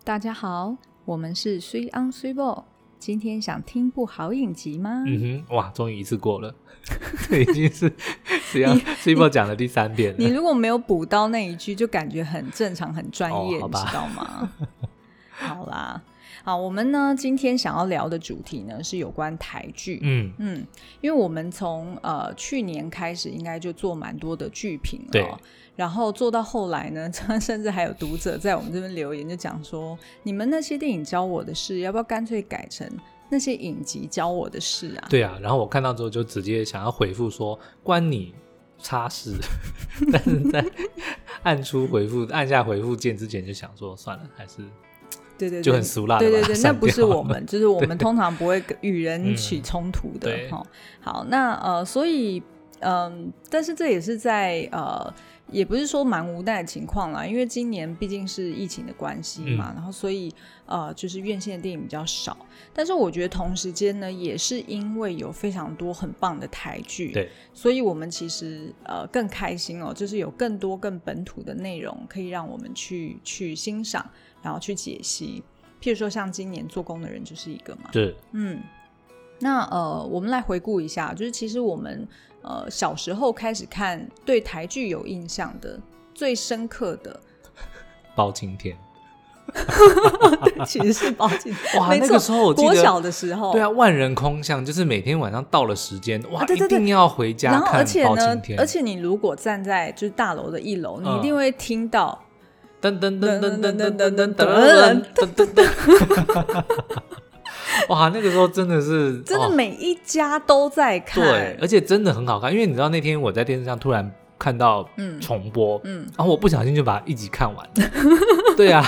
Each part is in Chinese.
大家好，我们是水昂水某，今天想听部好影集吗？ 哇，终于一次过了，这已经是水某讲的第3遍了。 你如果没有补到那一句，就感觉很正常、很专业， 好吧， 你知道吗？好啦，好，我们呢今天想要聊的主题呢是有关台剧。因为我们从去年开始，应该就做蛮多的剧评了。 对。 然后做到后来呢，甚至还有读者在我们这边留言，就讲说，你们那些电影教我的事，要不要干脆改成那些影集教我的事啊？ 对啊，然后我看到之后就直接想要回复说关你叉事，但是在按下回复键之前就想说算了，还是对就很俗辣的， 对，那不是我们，就是我们通常不会与人起冲突的。好，那所以但是这也是在也不是说蛮无奈的情况啦，因为今年毕竟是疫情的关系嘛，然后所以就是院线的电影比较少，但是我觉得同时间呢，也是因为有非常多很棒的台剧， 对， 所以我们其实更开心哦，就是有更多更本土的内容可以让我们去欣赏，然后去解析。譬如说像今年做工的人就是一个嘛， 对， 那我们来回顾一下，就是其实我们小时候开始看对台剧有印象的最深刻的包青天对，其实是包青天。 哇，那个时候我记得国小的时候， 对啊，万人空巷，就是每天晚上到了时间，哇， 对， 一定要回家看包青天。 而且你如果站在就是大楼的1楼，你一定会听到噔噔噔噔噔噔噔噔噔噔噔。哇，那个时候真的是真的每一家都在看， 对，而且真的很好看。因为你知道那天我在电视上突然看到重播，然后我不小心就把它一集看完了。对啊，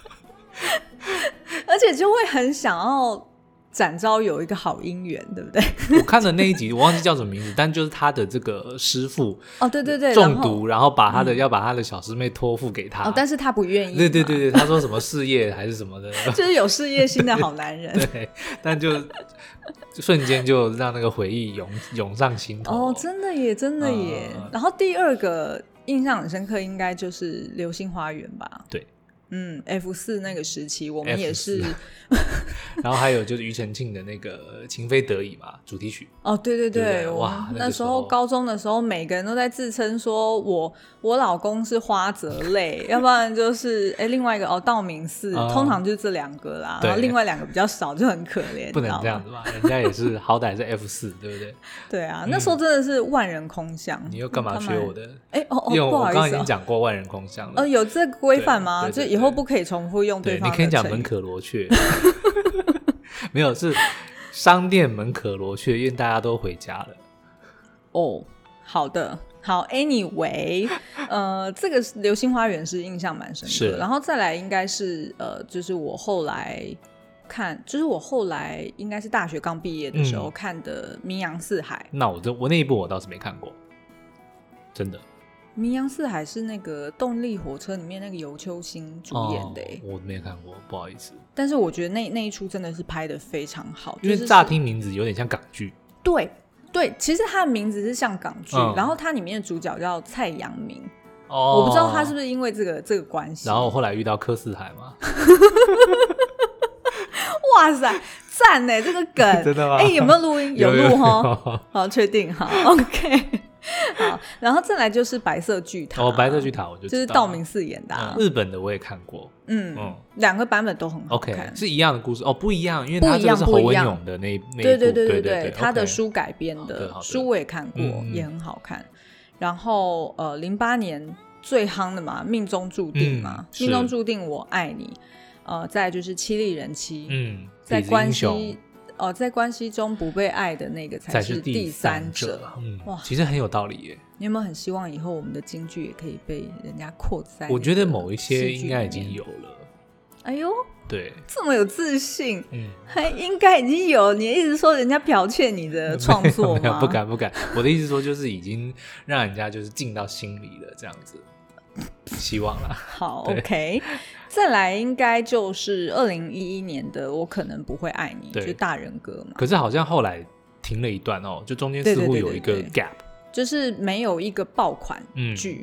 而且就会很想要展昭有一个好姻缘，对不对？ 我看的那一集我忘记叫什么名字，但就是他的这个师傅对中毒，然后把他的要把他的小师妹托付给他， 但是他不愿意。 对，他说什么事业还是什么的， 就是有事业心的好男人。 对，但就瞬间就让那个回忆涌上心头。 真的耶。然后第二个印象很深刻，应该就是《流星花园》吧？ 对。 F4 那个时期我们也是然后还有就是庾澄庆的那个情非得已嘛主题曲。 对，哇，那时候高中的时候每个人都在自称说我老公是花泽类要不然就是另外一个道明寺，通常就是这2个啦，然后另外2个比较少，就很可怜。 不能这样子吧，人家也是好歹是 F4 对不对？ 对啊，那时候真的是万人空巷。 你又干嘛学我的？ 因为我刚刚已经讲过万人空巷了。 有这个规范吗？就以后不可以重复用对方的成语。 你可以讲门可罗雀。没有，是商店门可罗雀，因为大家都回家了。 好的，好 ，anyway， 这个《流星花园》是印象蛮深刻的，然后再来应该是就是我后来看，就是我后来应该是大学刚毕业的时候看的《名扬四海》。 那我那一部我倒是没看过，真的。 名扬四海是那个动力火车里面那个游秋兴主演的我没有看过，不好意思。 但是我觉得那一出真的是拍得非常好， 因为乍听名字有点像港剧。 对，其实他的名字是像港剧，然后他里面的主角叫蔡阳明。我不知道他是不是因为这个关系。 然后后来遇到柯四海嘛。 哇塞，赞耶，这个梗真的吗？ 有没有录音？有录齁。好，确定。好 OK。好，然后再来就是白色巨塔。 白色巨塔我就知道， 就是道明寺演的。 日本的我也看过。 2个版本都很好看。 OK， 是一样的故事不一样，因为他这个是侯文咏的那一部。 对，他的书改编的。书我也看过，也很好看。然后08年最夯的嘛，命中注定嘛，命中注定我爱你。再来就是妻利人妻。在关系中不被爱的那个才是第三者。 哇，其实很有道理耶。 你有没有很希望以后我们的金句也可以被人家扩在？ 我觉得某一些应该已经有了。 哎呦， 对， 这么有自信，还应该已经有。你一直说人家剽窃你的创作吗？ 没有，不敢。我的意思说就是已经让人家就是进到心里了，这样子。希望啦。 好 OK。再来应该就是2011年的我可能不会爱你，就大人歌嘛。 可是好像后来停了一段就中间似乎有一个 gap， 就是没有一个爆款剧。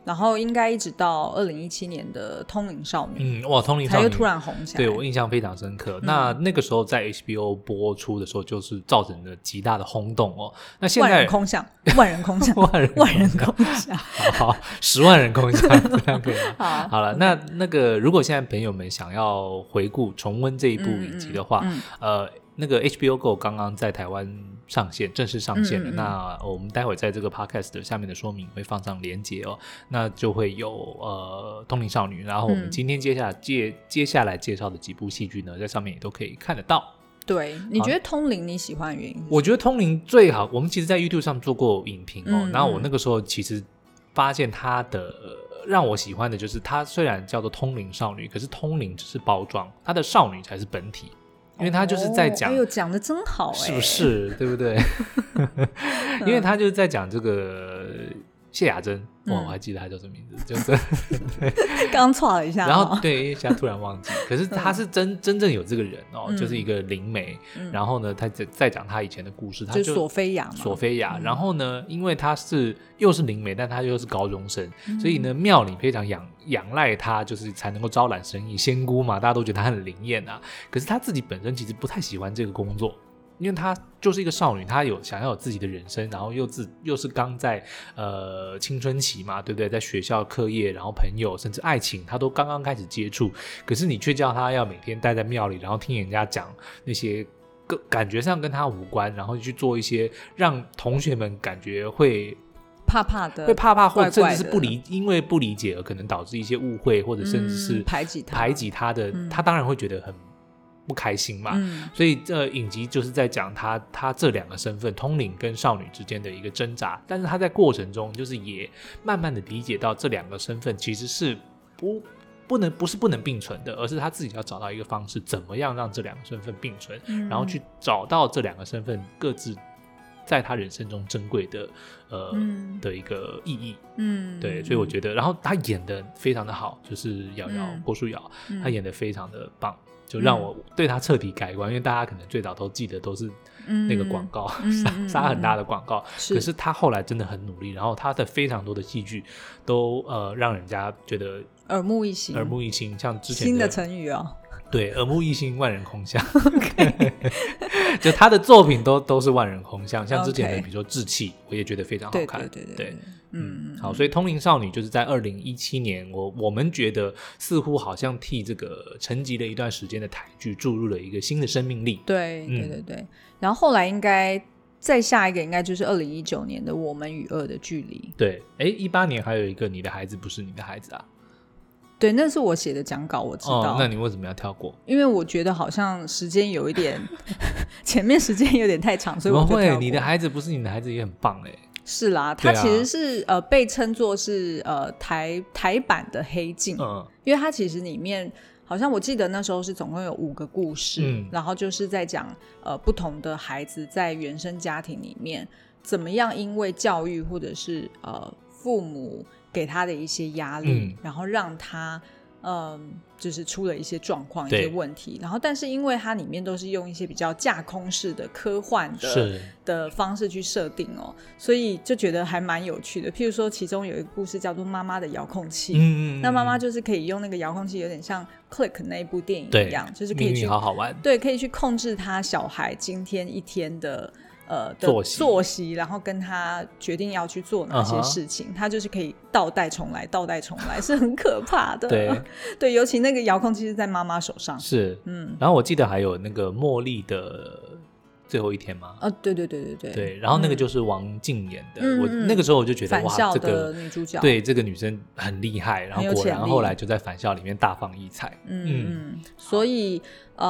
然后应该一直到2017年的通灵少女， 哇，通灵少女才又突然红起来， 对，我印象非常深刻。那个时候在 HBO 播出的时候，就是造成了极大的轰动哦。那现在万人空巷，万人空巷，万人空巷， 好，10万人空巷，这样可以吗？好了，那个如果现在朋友们想要回顾重温这一部影集的话，那个 HBO Go 刚刚在台湾上线，正式上线了。那我们待会在这个 podcast 的下面的说明会放上连结哦，那就会有通灵少女，然后我们今天接下来介绍的几部戏剧呢，在上面也都可以看得到。 对，你觉得通灵你喜欢的原因是什么？ 我觉得通灵最好，我们其实在 YouTube 上做过影评哦，然后我那个时候其实发现它的让我喜欢的就是它虽然叫做通灵少女，可是通灵只是包装，它的少女才是本体。因为他就是在讲， 哎呦，讲的真好， 是不是？对不对？因为他就是在讲这个谢雅珍，我还记得他叫什么名字，就是刚错了一下， 然后对，现在突然忘记。可是他是真正有这个人哦，就是一个灵媒。然后呢，他在讲他以前的故事，他就索菲亚嘛， 索菲亚。然后呢，因为他又是灵媒，但他又是高中生，所以呢，庙里非常仰赖他，就是才能够招揽生意。仙姑嘛，大家都觉得他很灵验啊。可是他自己本身其实不太喜欢这个工作。因为她就是一个少女，她想要有自己的人生，然后又是刚在青春期嘛，对不对？在学校课业，然后朋友甚至爱情，她都刚刚开始接触。可是你却叫她要每天待在庙里，然后听人家讲那些感觉上跟她无关，然后去做一些让同学们感觉会怕怕的， 会怕或者甚至是因为不理解而可能导致一些误会，或者甚至是排挤她的，她当然会觉得很不开心嘛。所以这影集就是在讲他这两个身份，通灵跟少女之间的一个挣扎。但是他在过程中就是也慢慢的理解到这两个身份其实是不是不能并存的，而是他自己要找到一个方式，怎么样让这两个身份并存，然后去找到这两个身份各自在他人生中珍贵的的一个意义。对，所以我觉得，然后他演的非常的好，就是郭书瑶，他演的非常的棒。就让我对他彻底改观，因为大家可能最早都记得都是那个广告，撒很大的广告。可是他后来真的很努力，然后他的非常多的戏剧都让人家觉得耳目一新。 像之前新的成语哦， 对，耳目一新，万人空巷。就他的作品都是万人空巷，像之前的比如说《志气》，我也觉得非常好看。对。好，所以通灵少女就是在2017年，我们觉得似乎好像替这个沉寂了一段时间的台剧注入了一个新的生命力。 对。然后后来应该再下一个应该就是2019年的《我们与恶的距离》。 对，18年还有一个你的孩子不是你的孩子啊。 对，那是我写的讲稿，我知道。 那你为什么要跳过？ 因为我觉得好像时间有一点前面时间有点太长，所以我就跳过。 怎么会？你的孩子不是你的孩子也很棒哎。 是啦，它其实是被称作是台版的黑镜，因为它其实里面好像我记得那时候是总共有5个故事，然后就是在讲不同的孩子在原生家庭里面怎么样因为教育或者是父母给他的一些压力，然后让他就是出了一些状况、一些问题，然后但是因为它里面都是用一些比较架空式的科幻的方式去设定哦，所以就觉得还蛮有趣的。譬如说其中有一个故事叫做妈妈的遥控器，那妈妈就是可以用那个遥控器，有点像 Click 那一部电影一样，就是可以去好好玩， 对，可以去控制他小孩今天一天的作息，然后跟他决定要去做哪些事情，他就是可以倒带重来，是很可怕的。对，尤其那个遥控器是在妈妈手上。 是，然后我记得还有那个茉莉的最后一天吗？ 对， 然后那个就是王静演的，我那个时候我就觉得返校的女主角， 对，这个女生很厉害，然后果然后来就在返校里面大放异彩。 所以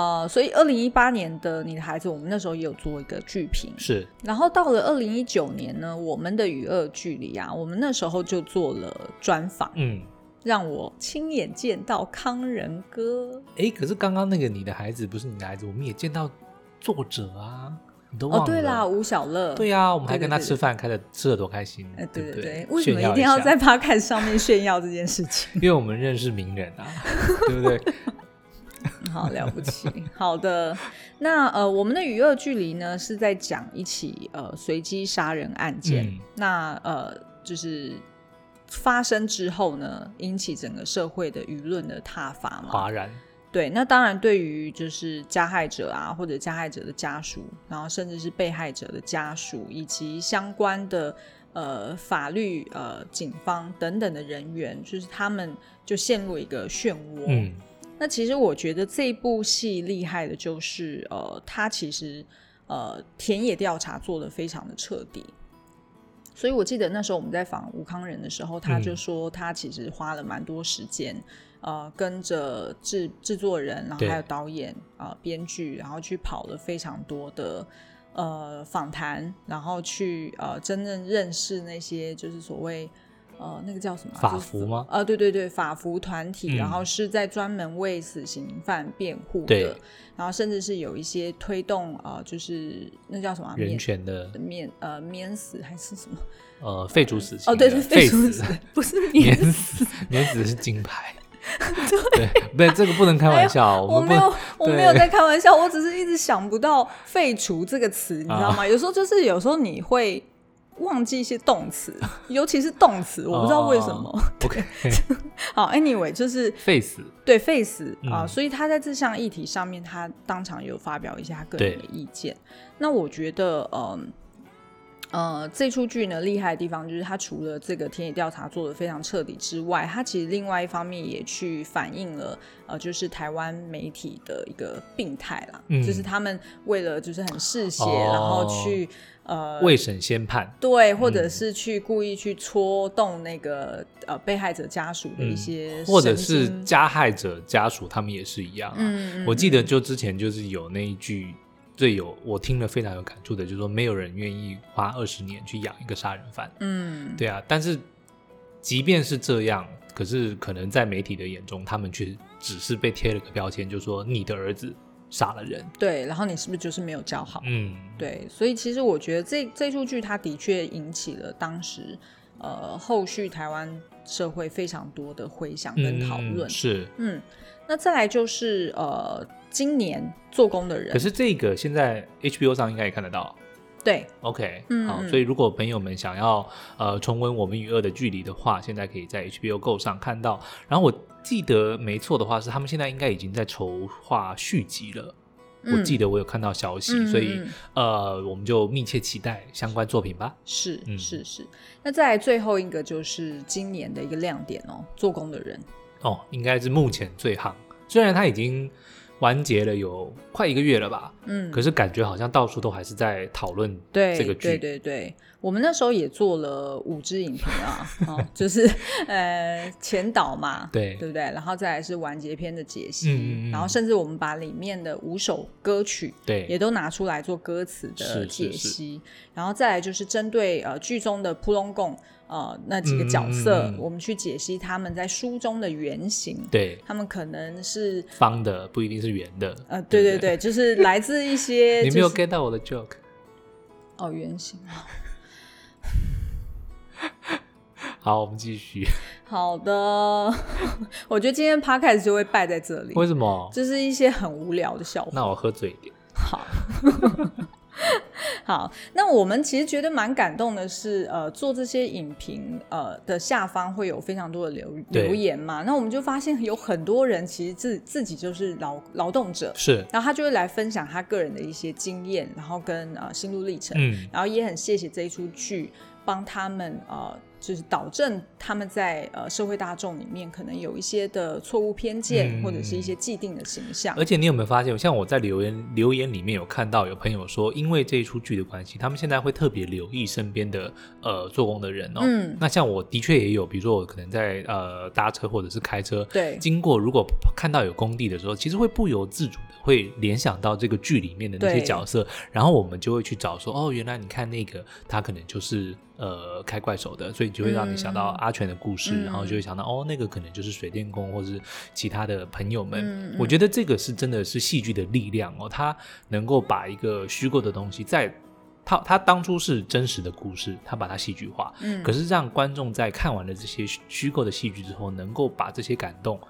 2018年的你的孩子，我们那时候也有做一个剧评， 是。然后到了2019年呢，我们的与恶距离啊，我们那时候就做了专访，让我亲眼见到康仁哥。 可是刚刚那个你的孩子不是你的孩子，我们也见到作者啊，你都忘了？ 对啦，吴小乐。 对啊，我们还跟他吃饭，吃得多开心。 对，为什么一定要在 Podcast 上面炫耀这件事情？ 因为我们认识名人啊，对不对？ 好了不起。好的，那我们的与恶距离呢，是在讲一起随机杀人案件。那就是发生之后呢，引起整个社会的舆论的挞伐嘛， 哗然。 对，那当然对于就是加害者啊，或者加害者的家属，然后甚至是被害者的家属，以及相关的法律警方等等的人员，就是他们就陷入一个漩涡。那其实我觉得这一部戏厉害的就是他其实田野调查做得非常的彻底。所以我记得那时候我们在访吴慷仁的时候，他就说他其实花了蛮多时间跟着制作人，然后还有导演编剧，然后去跑了非常多的访谈，然后去真正认识那些就是所谓那个叫什么法服吗？ 对对对，法服团体，然后是在专门为死刑犯辩护的，然后甚至是有一些推动就是那叫什么人权的免死还是什么废除死刑对对，废除死不是免死， 免死是金牌。对，这个不能开玩笑。 我没有在开玩笑，我只是一直想不到废除这个词，你知道吗？有时候你会忘记一些动词，尤其是动词，我不知道为什么。 OK， 好 ，Anyway， 就是废死，对废死所以他在这项议题上面，他当场有发表一些他个人的意见。那我觉得，这出剧呢厉害的地方就是它除了这个田野调查做得非常彻底之外，它其实另外一方面也去反映了就是台湾媒体的一个病态啦，就是他们为了就是很嗜血，然后去未审先判， 对，或者是去故意去戳动那个被害者家属的一些神经， 或者是加害者家属他们也是一样我记得就之前就是有那一句我听了非常有感触的，就是说没有人愿意花20年去养一个杀人犯。对啊，但是即便是这样，可是可能在媒体的眼中，他们却只是被贴了个标签，就是说你的儿子杀了人， 对，然后你是不是就是没有教好？对，所以其实我觉得这出剧它的确引起了当时后续台湾社会非常多的回响跟讨论。 是， 那再来就是今年做工的人， 可是这个现在 HBO 上应该也看得到。 对 ，OK，好，所以如果朋友们想要重温我们与恶的距离的话，现在可以在 HBO Go 上看到。然后我记得没错的话，是他们现在应该已经在筹划续集了。我记得我有看到消息，所以我们就密切期待相关作品吧。 是。那再来最后一个就是今年的一个亮点做工的人应该是目前最夯，虽然他已经完结了有快1个月了吧，可是感觉好像到处都还是在讨论这个剧。 对，我们那时候也做了5支影评就是前导嘛，对不对？然后再来是完结篇的解析，然后甚至我们把里面的5首歌曲也都拿出来做歌词的解析，然后再来就是针对剧中的扑龙贡那几个角色，我们去解析他们在书中的原型，对，他们可能是方的，不一定是圆的。 对，就是来自一些、 你没有 get 到我的 joke 原型好，我们继续。 好的，我觉得今天 podcast 就会败在这里。 为什么？ 就是一些很无聊的笑话。 那我喝醉一点。 好，那我们其实觉得蛮感动的是做这些影评的下方会有非常多的留言嘛，那我们就发现有很多人其实自己就是劳动者，是，然后他就会来分享他个人的一些经验，然后跟心路历程，然后也很谢谢这一出剧帮他们就是导正他们在社会大众里面可能有一些的错误偏见，或者是一些既定的形象。 而且你有没有发现，像我在留言里面有看到有朋友说，因为这一出剧的关系，他们现在会特别留意身边的做工的人那像我的确也有，比如说我可能在搭车或者是开车，对，经过如果看到有工地的时候，其实会不由自主的会联想到这个剧里面的那些角色，然后我们就会去找说，原来你看那个他可能就是开怪手的，所以就会让你想到阿全的故事，然后就会想到那个可能就是水电工或是其他的朋友们。我觉得这个是真的是戏剧的力量它能够把一个虚构的东西在他当初是真实的故事，他把它戏剧化，可是让观众在看完了这些虚构的戏剧之后，能够把这些感动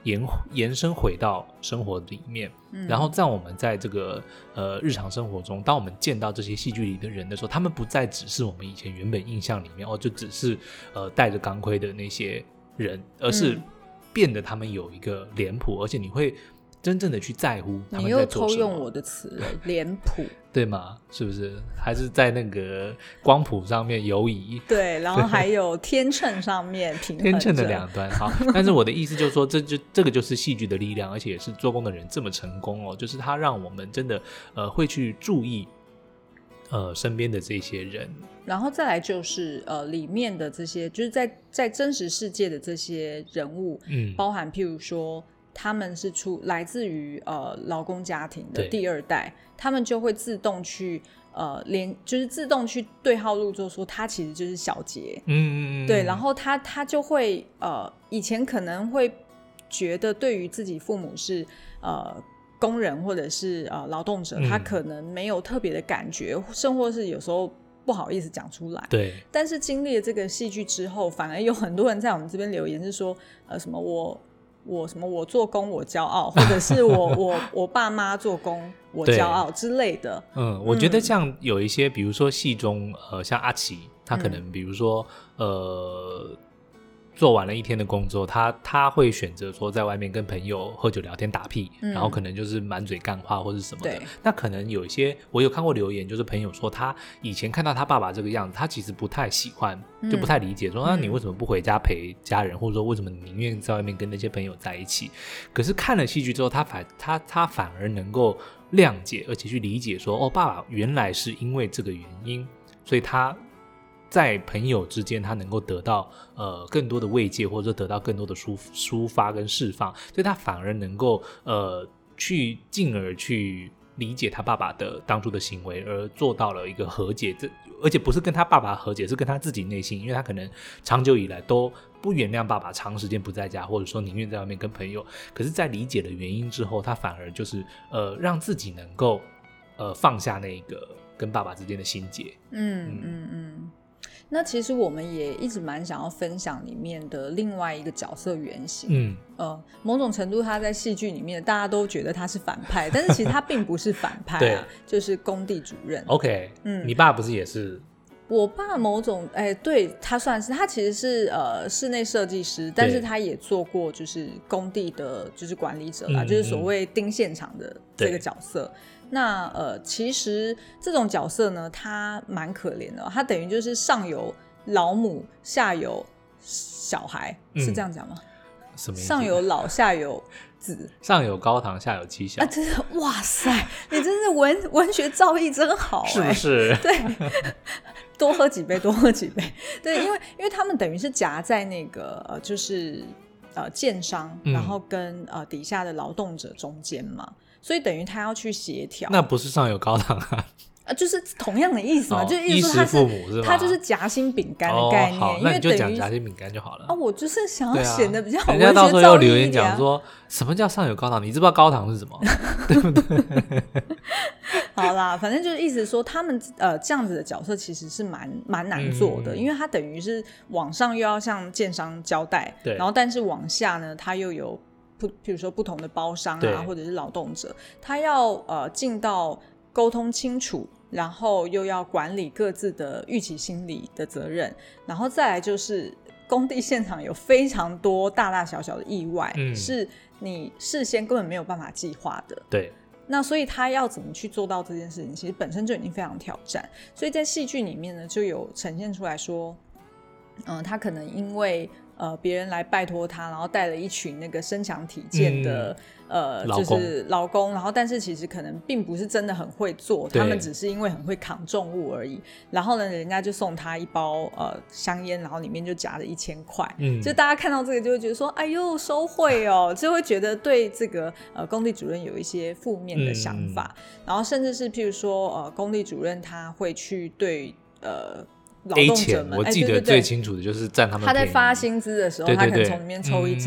延伸回到生活里面，然后在我们在这个日常生活中，当我们见到这些戏剧里的人的时候，他们不再只是我们以前原本印象里面就只是戴着钢盔的那些人，而是变得他们有一个脸谱，而且你会真正的去在乎他们在做什么。 你又偷用我的词了，脸谱， 对吗？是不是？还是在那个光谱上面游移？ 对，然后还有天秤上面平衡着天秤的两端。好，但是我的意思就是说，这个就是戏剧的力量，而且也是做工的人这么成功就是他让我们真的会去注意身边的这些人。 然后再来就是里面的这些，就是在真实世界的这些人物，包含譬如说他们是来自于劳工家庭的第二代，他们就会自动去就是自动去对号入座，说他其实就是小杰，对，然后他就会以前可能会觉得对于自己父母是工人或者是劳动者，他可能没有特别的感觉，甚或是有时候不好意思讲出来。 对， 但是经历了这个戏剧之后，反而有很多人在我们这边留言是说什么我做工我骄傲，或者是我爸妈做工我骄傲之类的。 我觉得像有一些比如说戏中像阿奇，他可能比如说做完了一天的工作，他会选择说在外面跟朋友喝酒聊天打屁，然后可能就是满嘴干话或是什么的。那可能有一些我有看过留言，就是朋友说他以前看到他爸爸这个样子，他其实不太喜欢，就不太理解说那你为什么不回家陪家人，或者说为什么你宁愿在外面跟那些朋友在一起。可是看了戏剧之后，他反而能够谅解，而且去理解说爸爸原来是因为这个原因，所以他在朋友之间他能够得到更多的慰藉，或者得到更多的抒发跟释放，所以他反而能够去进而去理解他爸爸的当初的行为，而做到了一个和解，而且不是跟他爸爸和解，是跟他自己内心，因为他可能长久以来都不原谅爸爸长时间不在家，或者说宁愿在外面跟朋友，可是在理解了原因之后，他反而就是让自己能够放下那个跟爸爸之间的心结。 那其实我们也一直蛮想要分享里面的另外一个角色原型。某种程度他在戏剧里面大家都觉得他是反派，但是其实他并不是反派啊，就是工地主任。 OK，你爸不是也是？ 我爸某种对，他算是，他其实是室内设计师，但是他也做过就是工地的就是管理者啦，就是所谓盯现场的这个角色。那其实这种角色呢，他蛮可怜的，他等于就是上有老母，下有小孩，是这样讲吗？ 什么意思？ 上有老，下有子， 上有高堂，下有妻小。 真的，哇塞，你真是文学造诣真好， 是不是？ 对。多喝几杯，多喝几杯。对，因为他们等于是夹在那个就是建商，然后跟底下的劳动者中间嘛，所以等于他要去协调。 那不是上有高堂就是同样的意思嘛，就衣食父母是吧？ 他就是夹心饼干的概念。 好，那你就讲夹心饼干就好了。 我就是想要显得比较人家到时候又留言讲说什么叫上有高堂，你知不知道高堂是什么？对不对？ 好啦，反正就是意思说他们这样子的角色其实是蛮难做的，因为他等于是往上又要向建商交代，然后但是往下呢他又有比如说不同的包商啊或者是劳动者，他要尽到沟通清楚，然后又要管理各自的预期心理的责任，然后再来就是工地现场有非常多大大小小的意外，是你事先根本没有办法计划的。 对， 那所以他要怎么去做到这件事情，其实本身就已经非常挑战。所以在戏剧里面呢，就有呈现出来说，他可能因为别人来拜托他，然后带了一群那个身强体健的就是劳工，然后但是其实可能并不是真的很会做，他们只是因为很会扛重物而已。然后呢，人家就送他一包香烟，然后里面就夹了1000块。就大家看到这个就会觉得说，哎呦收贿哦，就会觉得对这个工地主任有一些负面的想法。然后甚至是譬如说工地主任他会去对劳动者们， 我记得最清楚的就是占他们便宜。 他在发薪资的时候，他可能从里面抽一张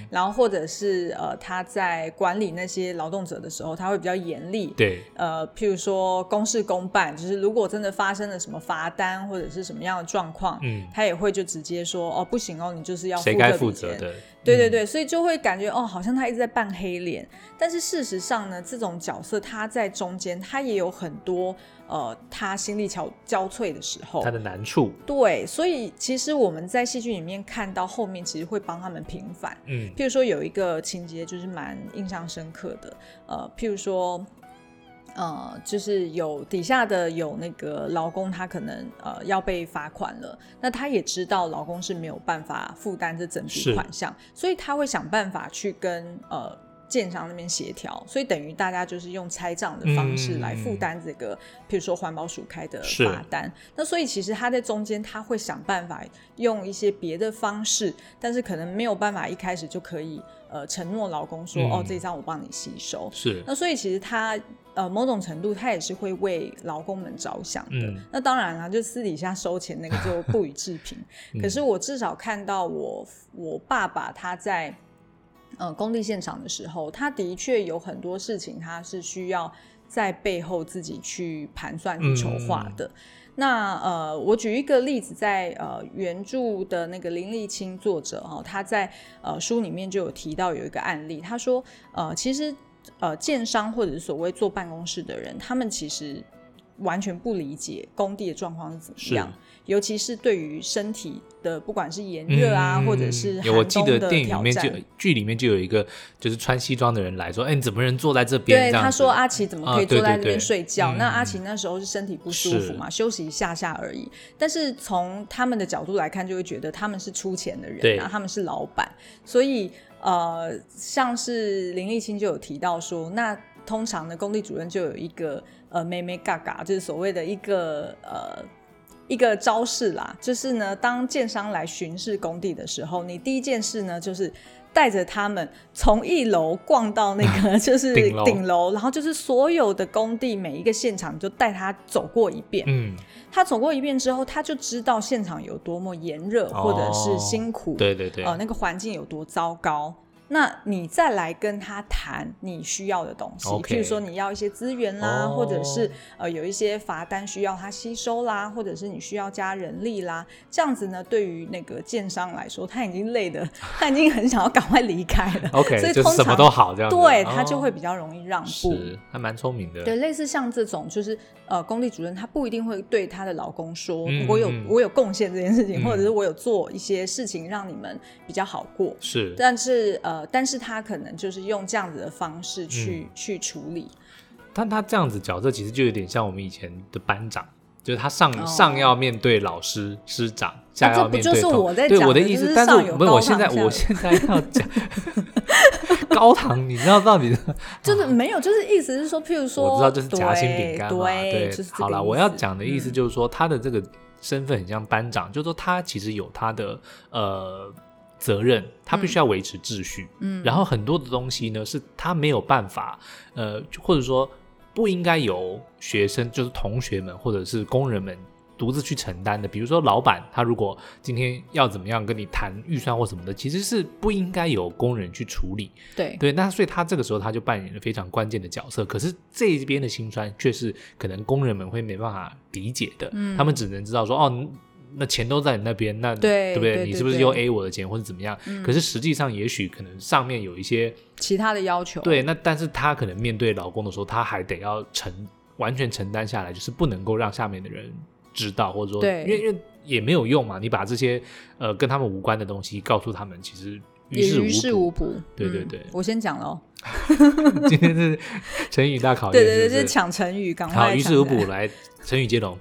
然后或者是他在管理那些劳动者的时候他会比较严厉， 对， 譬如说公事公办，就是如果真的发生了什么罚单或者是什么样的状况，他也会就直接说不行你就是要付这笔钱，谁该负责的，对对对，所以就会感觉好像他一直在扮黑脸，但是事实上呢，这种角色他在中间他也有很多他心力交瘁的时候， 他的难处， 对，所以其实我们在戏剧里面看到后面其实会帮他们平反，譬如说有一个情节就是蛮印象深刻的，譬如说就是有底下的有那个劳工他可能要被罚款了，那他也知道劳工是没有办法负担这整笔款项，所以他会想办法去跟建商那边协调，所以等于大家就是用拆账的方式来负担这个譬如说环保署开的罚单，那所以其实他在中间他会想办法用一些别的方式，但是可能没有办法一开始就可以承诺劳工说这一张我帮你吸收，是，那所以其实他某种程度他也是会为劳工们着想的，那当然啦，就私底下收钱那个就不予置评可是我至少看到我爸爸他在工地现场的时候，他的确有很多事情他是需要在背后自己去盘算去筹划的，那我举一个例子，在原著的那个林立青作者他在书里面就有提到有一个案例，他说其实建商或者是所谓坐办公室的人，他们其实完全不理解工地的状况是怎么样，尤其是对于身体的不管是炎热啊或者是寒冬的挑战。 我记得电影里面剧里面就有一个就是穿西装的人来说，你怎么人坐在这边， 对，他说阿奇怎么可以坐在那边睡觉，那阿奇那时候是身体不舒服嘛，休息一下下而已，但是从他们的角度来看就会觉得他们是出钱的人他们是老板，所以像是林立青就有提到说，那通常的工地主任就有一个妹妹嘎嘎，就是所谓的一个招式啦，就是呢，当建商来巡视工地的时候，你第一件事呢，就是带着他们从1楼逛到那个就是顶楼，然后就是所有的工地每一个现场就带他走过一遍。他走过一遍之后，他就知道现场有多么炎热或者是辛苦，对对对，那个环境有多糟糕。那你再来跟他谈你需要的东西，譬如说你要一些资源啦，或者是有一些罚单需要他吸收啦，或者是你需要加人力啦，这样子呢，对于那个建商来说，他已经累的，他已经很想要赶快离开了。OK， 所以就是什么都好这样子， 对，他就会比较容易让步， 是还蛮聪明的。 对，类似像这种就是工地主任他不一定会对他的劳工说，我有贡献这件事情，或者是我有做一些事情让你们比较好过，是，但是他可能就是用这样子的方式去处理。 但他这样子角色其实就有点像我们以前的班长，就是他上要面对老师师长，下要面对这不就是我在讲的， 对我的意思，但是我现在要讲高堂，你知道到底就是没有，就是意思是说，譬如说我知道这是夹心饼干嘛，对， 就是好啦，我要讲的意思就是说，他的这个身份很像班长，就是说他其实有他的责任，他必须要维持秩序，然后很多的东西呢是他没有办法或者说不应该由学生就是同学们或者是工人们独自去承担的，比如说老板他如果今天要怎么样跟你谈预算或什么的，其实是不应该由工人去处理，对，那所以他这个时候他就扮演了非常关键的角色，可是这边的辛酸却是可能工人们会没办法理解的，他们只能知道说那钱都在你那边，那 对不对？你是不是又 A 我的钱或者怎么样？可是实际上也许可能上面有一些其他的要求， 对，那但是他可能面对劳工的时候，他还得要完全承担下来，就是不能够让下面的人知道，或者说因为也没有用嘛，你把这些跟他们无关的东西告诉他们，其实于事无补。对对对， 我先讲了今天是成语大考验， 对对对，就是抢成语，赶快好，于事无补，来成语接龙，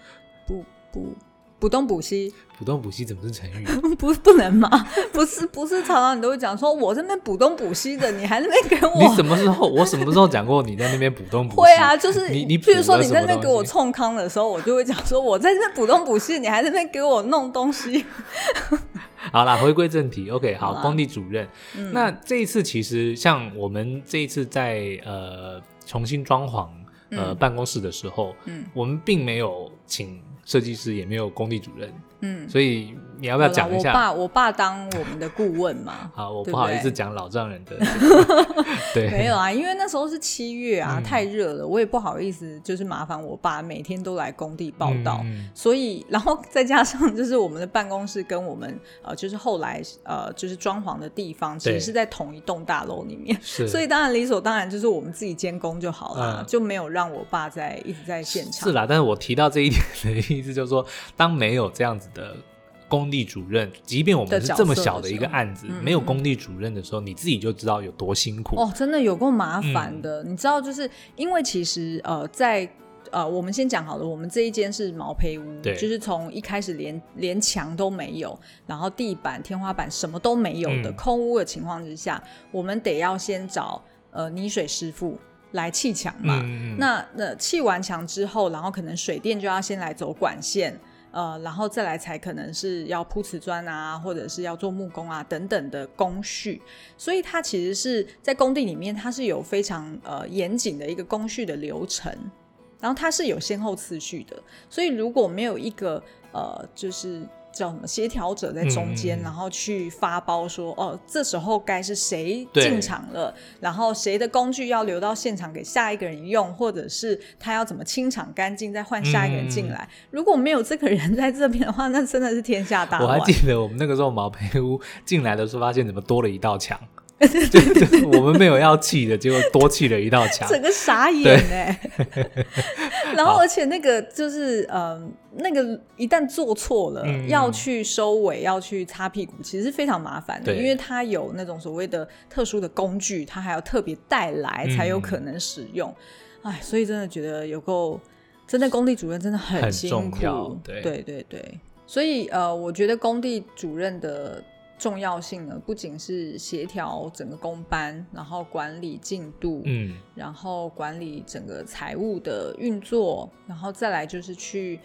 补东补西， 补东补西怎么是成语？ 不能吗？不是常常你都会讲说我这边补东补西的，你还在那边给我？ 你什么时候讲过你在那边补东补西？ 会啊，就是你譬如说你在那边给我冲康的时候，我就会讲说我在这边补东补西，你还在那边给我弄东西。 好啦，回归正题 ，OK， 好，工地主任。那这一次其实像我们这一次在重新装潢办公室的时候，我们并没有请设计师，也没有工地主任，所以你要不要讲一下？ 我爸当我们的顾问嘛。 好，我不好意思讲老丈人的对， 没有啊，因为那时候是7月啊，太热了，我也不好意思就是麻烦我爸每天都来工地报道，所以然后再加上就是我们的办公室跟我们就是后来就是装潢的地方其实是在同一栋大楼里面，所以当然理所当然就是我们自己监工就好了，就没有让我爸一直在现场。 是啦，但是我提到这一点的意思就是说，当没有这样子的工地主任，即便我们是这么小的一个案子，没有工地主任的时候，你自己就知道有多辛苦哦，真的有够麻烦的。你知道，就是因为其实在我们先讲好了，我们这一间是毛坯屋，就是从一开始连墙都没有，然后地板、天花板什么都没有的空屋的情况之下，我们得要先找泥水师傅来砌墙嘛。那砌完墙之后，然后可能水电就要先来走管线。然后再来才可能是要铺瓷砖啊，或者是要做木工啊等等的工序，所以它其实是在工地里面，它是有非常严谨的一个工序的流程，然后它是有先后次序的，所以如果没有一个就是叫什么协调者在中间，然后去发包说这时候该是谁进场了，然后谁的工具要留到现场给下一个人用，或者是他要怎么清场干净再换下一个人进来，如果没有这个人在这边的话，那真的是天下大乱。 我还记得我们那个时候毛坯屋进来的时候发现怎么多了一道墙我们没有要砌的，结果多砌了一道墙， 整个傻眼然后而且那个就是那个一旦做错了，要去收尾要去擦屁股其实是非常麻烦的，因为它有那种所谓的特殊的工具，它还要特别带来才有可能使用。所以真的觉得有够真的工地主任真的很辛苦， 很重要。 对，所以我觉得工地主任的重要性呢，不仅是协调整个工班，然后管理进度，然后管理整个财务的运作，然后再来就是去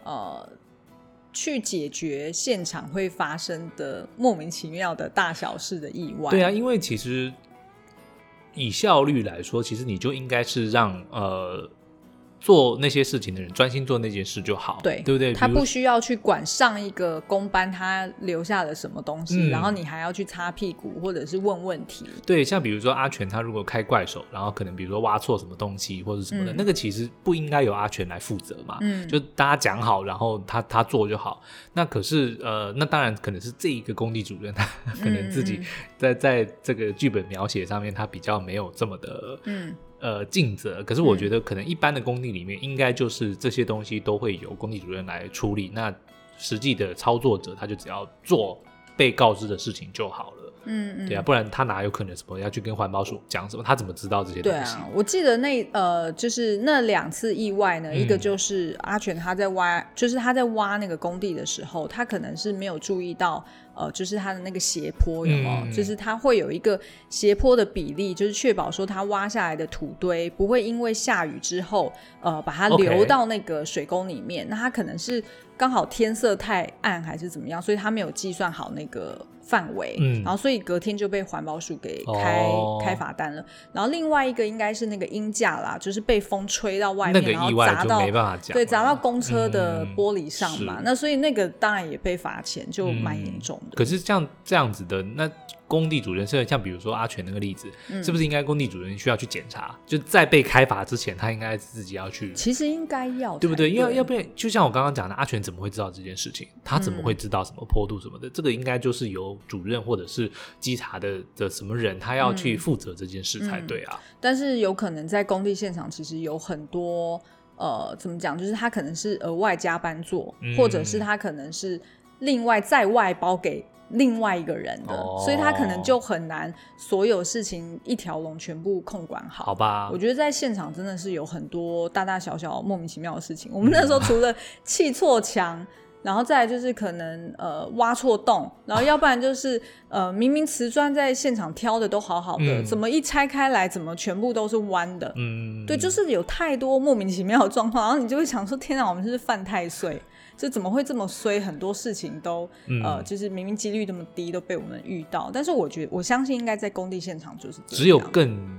解决现场会发生的莫名其妙的大小事的意外。 对啊，因为其实以效率来说，其实你就应该是让做那些事情的人专心做那件事就好，对不对？ 他不需要去管上一个工班他留下了什么东西，然后你还要去擦屁股或者是问问题。 对，像比如说阿全他如果开怪手，然后可能比如说挖错什么东西或者什么的，那个其实不应该由阿全来负责嘛，就大家讲好，然后他做就好。那可是那当然可能是这一个工地主任他可能自己在这个剧本描写上面他比较没有这么的尽责，可是我觉得可能一般的工地里面应该就是这些东西都会由工地主任来处理，那实际的操作者他就只要做被告知的事情就好了。对啊，不然他哪有可能什么要去跟环保署讲什么，他怎么知道这些东西？对啊， 我记得就是那2次意外呢，一个就是阿全他在挖，就是他在挖那个工地的时候，他可能是没有注意到就是他的那个斜坡有没有，就是他会有一个斜坡的比例，就是确保说他挖下来的土堆不会因为下雨之后把它流到那个水沟里面，那他可能是刚好天色太暗还是怎么样，所以他没有计算好那个范围，然后所以隔天就被环保署给开罚单了。然后另外一个应该是那个鹰架啦，就是被风吹到外面， 那个意外就没办法讲， 对，砸到公车的玻璃上嘛，那所以那个当然也被罚钱，就蛮严重的。 可是像这样子的那工地主任，像比如说阿全那个例子，是不是应该工地主任需要去检查？就在被开罚之前，他应该自己要去。 其实应该要， 对不对？要不然，就像我刚刚讲的，阿全怎么会知道这件事情？他怎么会知道什么坡度什么的？这个应该就是由主任或者是稽查的什么人，他要去负责这件事才对啊。 但是有可能在工地现场，其实有很多怎么讲？就是他可能是额外加班做，或者是他可能是另外再外包给另外一个人的，所以他可能就很难所有事情一条龙全部控管好。 好吧， 我觉得在现场真的是有很多大大小小莫名其妙的事情。我们那时候除了砌错墙，然后再来就是可能挖错洞，然后要不然就是明明瓷砖在现场挑的都好好的，怎么一拆开来怎么全部都是弯的？对，就是有太多莫名其妙的状况，然后你就会想说天哪，我们是不是犯太岁？就怎么会这么衰？很多事情都就是明明几率那么低都被我们遇到，但是我相信应该在工地现场就是这样， 只有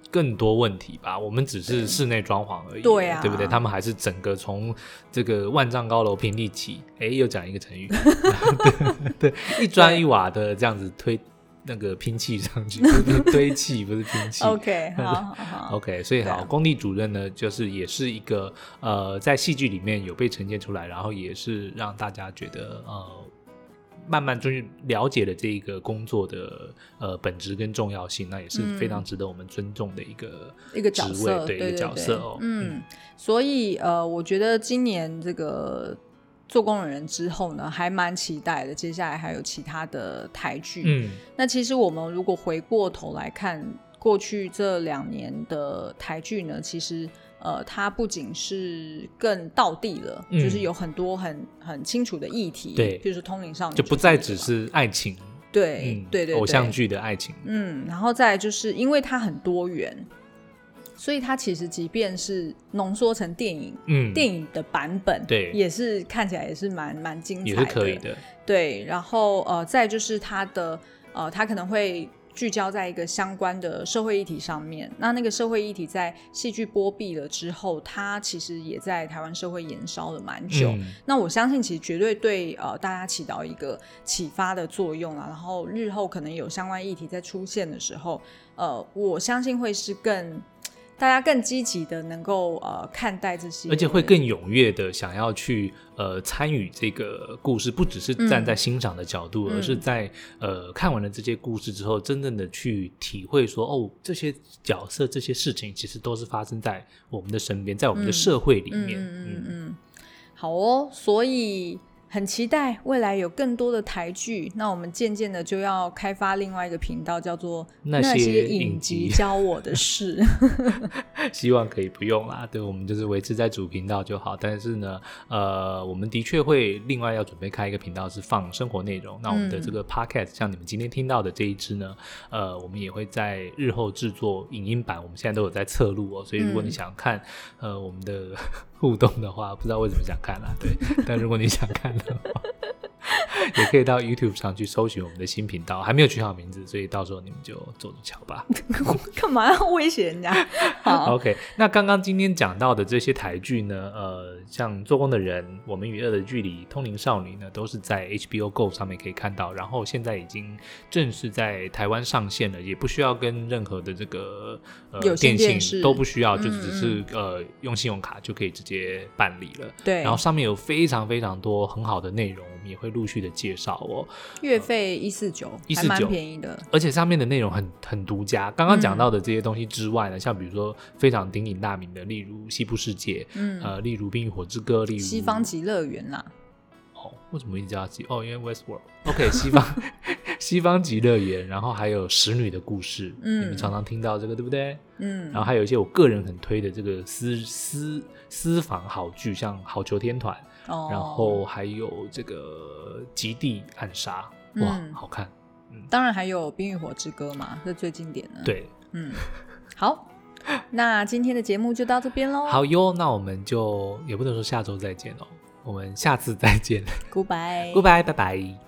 更多问题吧，我们只是室内装潢而已， 对啊， 对不对？他们还是整个从这个万丈高楼平地起，又讲一个成语，对，一砖一瓦的这样子推那个拼砌上去，堆砌不是拼砌。 OK， 好 ，OK， 所以好，工地主任呢，就是也是一个在戏剧里面有被呈现出来，然后也是让大家觉得慢慢就是了解了这个工作的本质跟重要性，那也是非常值得我们尊重的一个角色， 对，一个角色哦。 所以我觉得今年这个做工的人之后呢，还蛮期待的。接下来还有其他的台剧，那其实我们如果回过头来看过去这2年的台剧呢，其实它不仅是更道地了，就是有很多很清楚的议题，对，比如说通灵少女， 就不再只是爱情， 对，偶像剧的爱情， 然后再来就是因为它很多元，所以它其实即便是浓缩成电影，电影的版本，对，也是看起来也是蛮精彩的， 也是可以的， 对。然后再就是它的它可能会聚焦在一个相关的社会议题上面，那个社会议题在戏剧播毕了之后，它其实也在台湾社会延烧了蛮久，那我相信其实绝对对大家起到一个启发的作用啦，然后日后可能有相关议题在出现的时候，我相信会是大家更积极的能够看待这些， 而且会更踊跃的想要去参与这个故事，不只是站在欣赏的角度，而是在看完了这些故事之后，真正的去体会说，这些角色这些事情其实都是发生在我们的身边，在我们的社会里面。 好哦，所以很期待未来有更多的台剧，那我们渐渐的就要开发另外一个频道，叫做那些影集教我的事。 希望可以不用啦，对，我们就是维持在主频道就好。但是呢我们的确会另外要准备开一个频道是放生活内容，那我们的这个 podcast 像你们今天听到的这一支呢我们也会在日后制作影音版，我们现在都有在测录所以如果你想看我们的互动的话，不知道为什么想看啦，对，但如果你想看的话也可以到 YouTube 上去搜寻我们的新频道，还没有取好名字，所以到时候你们就走着瞧吧。 干嘛要威胁人家？好 OK， 那刚刚今天讲到的这些台剧呢像做工的人、我们与恶的距离、通灵少女呢，都是在 HBO Go 上面可以看到，然后现在已经正式在台湾上线了，也不需要跟任何的这个电信都不需要，就只是用信用卡就可以直接办理了。对，然后上面有非常非常多很好的内容，我们也会陆续的介绍月费149，还蛮便宜的， 而且上面的内容很独家。刚刚讲到的这些东西之外呢，像比如说非常鼎鼎大名的，例如西部世界，例如冰与火之歌，例如西方极乐园啦。 为什么一直叫因为 Westworld OK 西方极乐园，然后还有使女的故事，你们常常听到这个对不对？然后还有一些我个人很推的这个私房好剧，像好球天团，然后还有这个极地暗杀，哇好看。 当然还有冰与火之歌嘛，这最经典的。 对， 好，那今天的节目就到这边咯。 好哟，那我们就也不能说下周再见我们下次再见。 Goodbye， 拜拜。